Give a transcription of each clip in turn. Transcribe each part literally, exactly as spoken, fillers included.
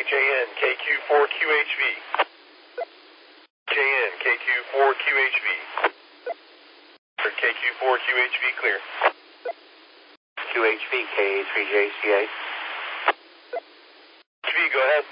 J N, K Q four Q H V. J N, K Q four Q H V. K Q four Q H V, clear. Q H V, K A three J C A. H V, go ahead.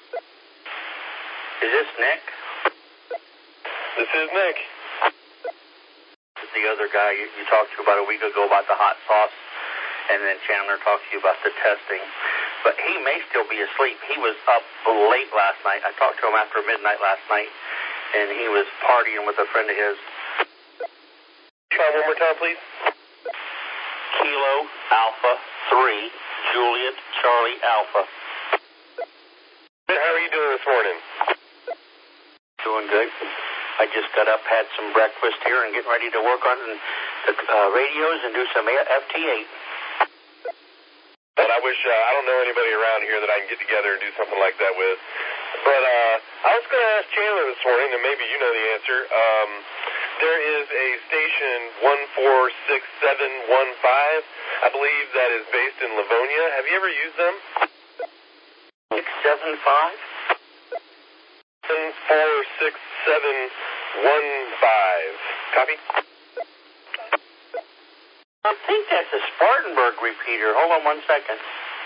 Is this Nick? This is Nick. This is the other guy you, you talked to about a week ago about the hot sauce, and then Chandler talked to you about the testing. But he may still be asleep. He was up late last night. I talked to him after midnight last night, and he was partying with a friend of his. Try one more time, please. Kilo Alpha three, Juliet Charlie Alpha. How are you doing this morning? Doing good. I just got up, had some breakfast here, and getting ready to work on the uh, radios and do some F T eight. But I wish, uh, I don't know anybody around here that I can get together and do something like that with. But uh, I was going to ask Chandler this morning, and maybe you know the answer. Um, there is a station one four six seven one five, I believe that is based in Livonia. Have you ever used them? six seven five? one four six seven one five. Copy? I think that's a Spartanburg repeater. Hold on one second.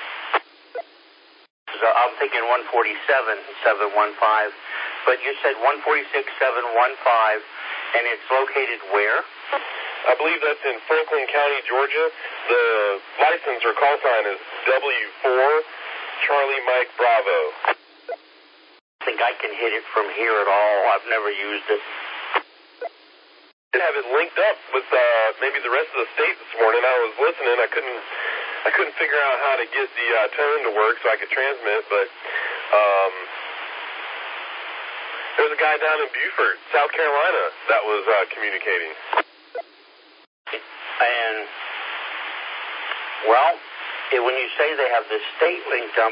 So I'm thinking one forty-seven seven one five, but you said one forty-six seven one five, and it's located where? I believe that's in Franklin County, Georgia. The license or call sign is W four Charlie Mike Bravo. I think I can hit it from here at all. I've never used it. I have it linked up with uh, maybe the rest of the state this morning. I was listening. I couldn't I couldn't figure out how to get the uh, tone to work so I could transmit, but um, there's a guy down in Beaufort, South Carolina, that was uh, communicating. And, well, it, when you say they have the state linked up,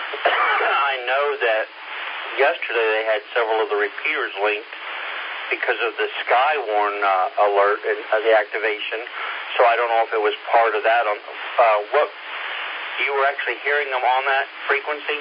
I know that yesterday they had several of the repeaters linked because of the Skywarn uh, alert and uh, the activation. So I don't know if it was part of that. On uh, what you were actually hearing them on that frequency?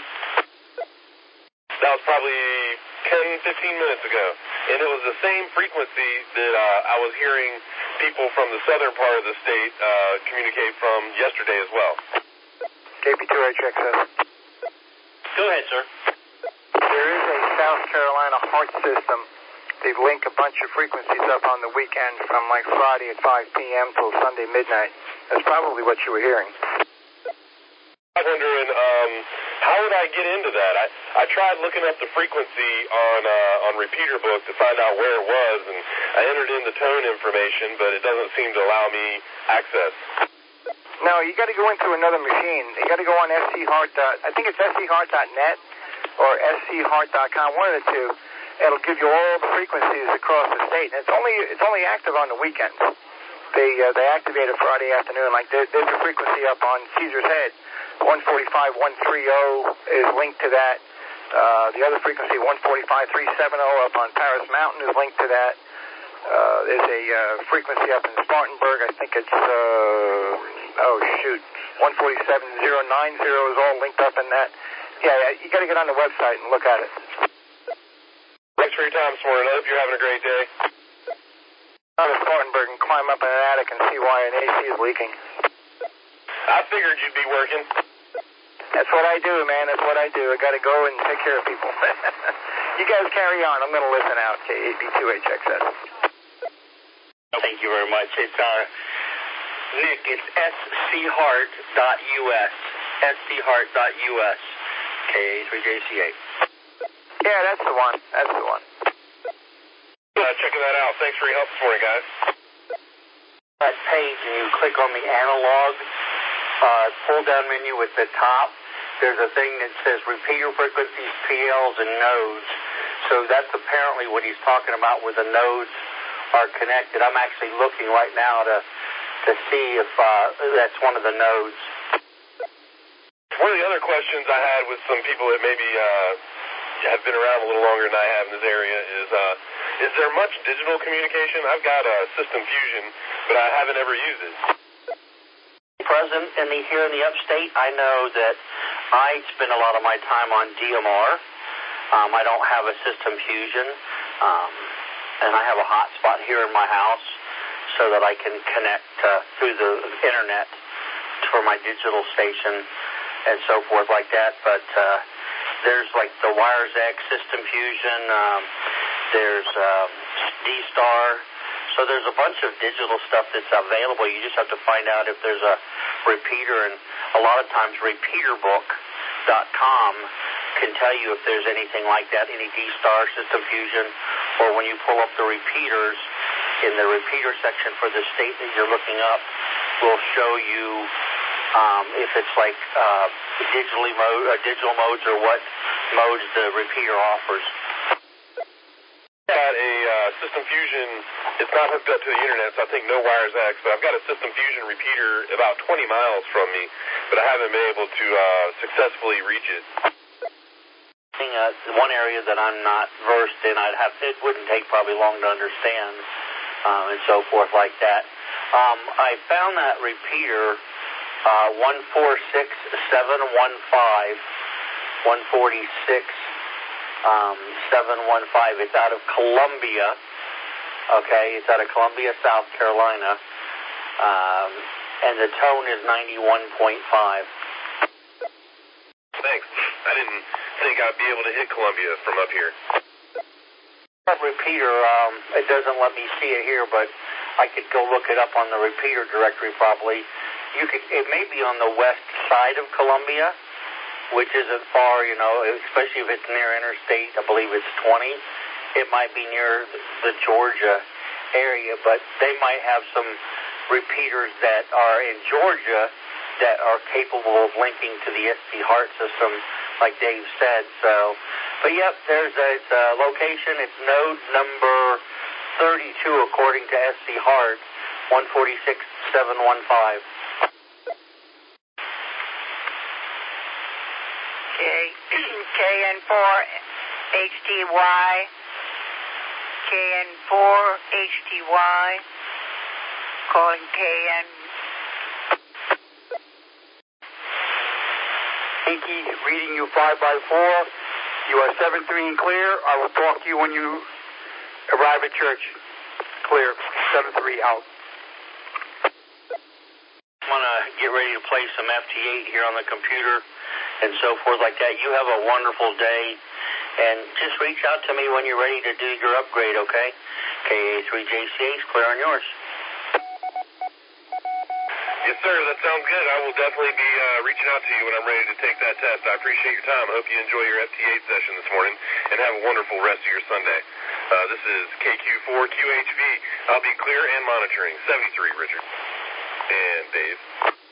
That was probably ten, fifteen minutes ago. And it was the same frequency that uh, I was hearing people from the southern part of the state uh, communicate from yesterday as well. K P two H X S. Go ahead, sir. There is a South Carolina heart system. They link a bunch of frequencies up on the weekend from like Friday at five p.m. till Sunday midnight. That's probably what you were hearing. I'm wondering, um, how would I get into that? I, I tried looking up the frequency on uh, on Repeater Book to find out where it was, and I entered in the tone information, but it doesn't seem to allow me access. No, you got to go into another machine. You got to go on S C Heart. I think it's S C Heart dot net or S C Heart dot com, one of the two. It'll give you all the frequencies across the state. And it's only it's only active on the weekends. They uh, they activate it Friday afternoon. Like there, there's a frequency up on Caesar's Head, one forty-five one thirty is linked to that. Uh, the other frequency, one forty-five three seventy up on Paris Mountain, is linked to that. Uh, there's a uh, frequency up in Spartanburg. I think it's uh, oh shoot, one forty-seven zero nine zero is all linked up in that. Yeah, you got to get on the website and look at it. Thanks for your time this morning. I hope you're having a great day. Go to Spartanburg and climb up in an attic and see why an A C is leaking. I figured you'd be working. That's what I do, man. That's what I do. I got to go and take care of people. You guys carry on. I'm going to listen out. K A B two H X S. Thank you very much. It's uh, Nick. It's S C Heart dot U S. S C Heart dot U S. K A three J C A. Yeah, that's the one. That's the one. Uh, checking that out. Thanks for your help this morning, guys. That page, and you click on the analog uh, pull-down menu at the top. There's a thing that says repeater frequencies, P Ls, and nodes. So that's apparently what he's talking about, where the nodes are connected. I'm actually looking right now to to see if uh, that's one of the nodes. One of the other questions I had with some people that maybe uh, have been around a little longer than I have in this area is, uh, is there much digital communication? I've got a System Fusion, but I haven't ever used it. Present in the here in the upstate, I know that I spend a lot of my time on D M R. Um, I don't have a System Fusion, um, and I have a hotspot here in my house so that I can connect uh, through the internet for my digital station and so forth like that. But uh, there's like the WireX, System Fusion, um, there's um, D-Star. So there's a bunch of digital stuff that's available. You just have to find out if there's a repeater, and a lot of times repeater book dot com can tell you if there's anything like that, any D-Star, System Fusion, or when you pull up the repeaters, in the repeater section for the state that you're looking up, will show you um, if it's like uh, digitally mode, uh, digital modes or what modes the repeater offers. Got a uh, System Fusion. It's not hooked up to the internet, so I think no WireX, but I've got a System Fusion repeater about twenty miles from me, but I haven't been able to uh, successfully reach it. Uh, one area that I'm not versed in, I'd have it wouldn't take probably long to understand, um, and so forth like that. Um, I found that repeater uh, one four six seven one five, one forty-six. Um, seven one five. It's out of Columbia. Okay, it's out of Columbia, South Carolina. Um, and the tone is ninety-one point five. Thanks. I didn't think I'd be able to hit Columbia from up here. That repeater, um, it doesn't let me see it here, but I could go look it up on the repeater directory probably. You could. It may be on the west side of Columbia, which isn't far, you know, especially if it's near Interstate, I believe it's twenty. It might be near the Georgia area, but they might have some repeaters that are in Georgia that are capable of linking to the S C Hart system, like Dave said. So, but yep, there's a, it's a location. It's node number thirty-two according to S C Hart, one forty-six seven one five. K N four H T Y, K N four H T Y, calling K N. Inky, reading you five by four. You are seven three and clear. I will talk to you when you arrive at church. Clear. seven three out. I'm going to get ready to play some F T eight here on the computer and so forth like that. You have a wonderful day, and just reach out to me when you're ready to do your upgrade, okay? K A three J C H, clear on yours. Yes, sir. That sounds good. I will definitely be uh, reaching out to you when I'm ready to take that test. I appreciate your time. I hope you enjoy your F T eight session this morning and have a wonderful rest of your Sunday. Uh, this is K Q four Q H V. I'll be clear and monitoring. seventy-three, Richard. And Dave.